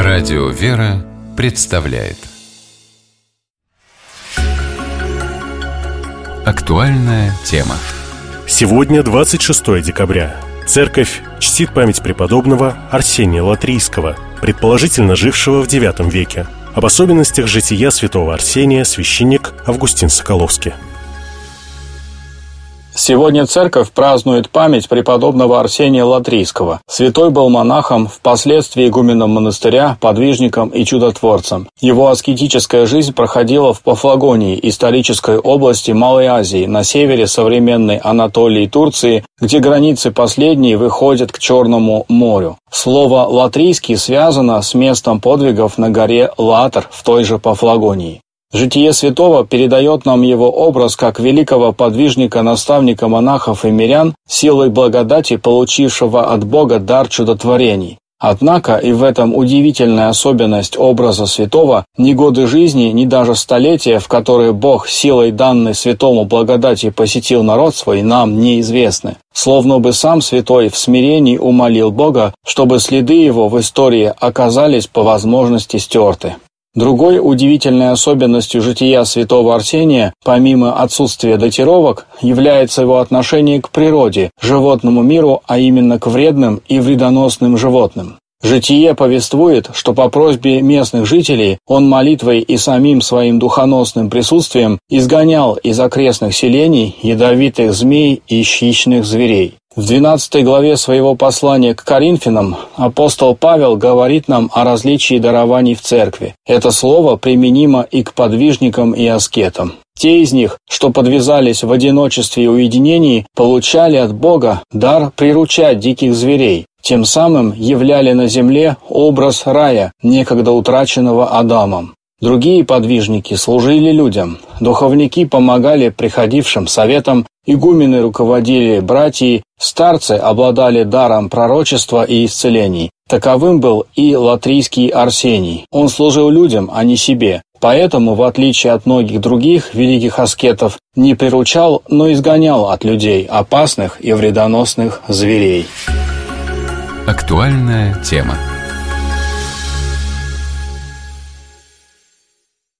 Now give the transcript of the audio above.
Радио «Вера» представляет актуальная тема. Сегодня 26 декабря. Церковь чтит память преподобного Арсения Латрийского, предположительно жившего в IX веке. Об особенностях жития святого Арсения священник Августин Соколовский. Сегодня церковь празднует память преподобного Арсения Латрийского. Святой был монахом, впоследствии игуменом монастыря, подвижником и чудотворцем. Его аскетическая жизнь проходила в Пафлагонии, исторической области Малой Азии, на севере современной Анатолии и Турции, где границы последней выходят к Черному морю. Слово «латрийский» связано с местом подвигов на горе Латр в той же Пафлагонии. Житие святого передает нам его образ как великого подвижника, наставника монахов и мирян, силой благодати, получившего от Бога дар чудотворений. Однако и в этом удивительная особенность образа святого: ни годы жизни, ни даже столетия, в которые Бог силой данной святому благодати посетил народ свой, нам неизвестны. Словно бы сам святой в смирении умолил Бога, чтобы следы его в истории оказались по возможности стерты. Другой удивительной особенностью жития святого Арсения, помимо отсутствия датировок, является его отношение к природе, животному миру, а именно к вредным и вредоносным животным. Житие повествует, что по просьбе местных жителей он молитвой и самим своим духоносным присутствием изгонял из окрестных селений ядовитых змей и хищных зверей. В 12 главе своего послания к Коринфянам апостол Павел говорит нам о различии дарований в церкви. Это слово применимо и к подвижникам и аскетам. Те из них, что подвязались в одиночестве и уединении, получали от Бога дар приручать диких зверей, тем самым являли на земле образ рая, некогда утраченного Адамом. Другие подвижники служили людям, духовники помогали приходившим советам, игумены руководили братьей, старцы обладали даром пророчества и исцелений. Таковым был и Латрийский Арсений. Он служил людям, а не себе. Поэтому, в отличие от многих других великих аскетов, не приручал, но изгонял от людей опасных и вредоносных зверей. Актуальная тема.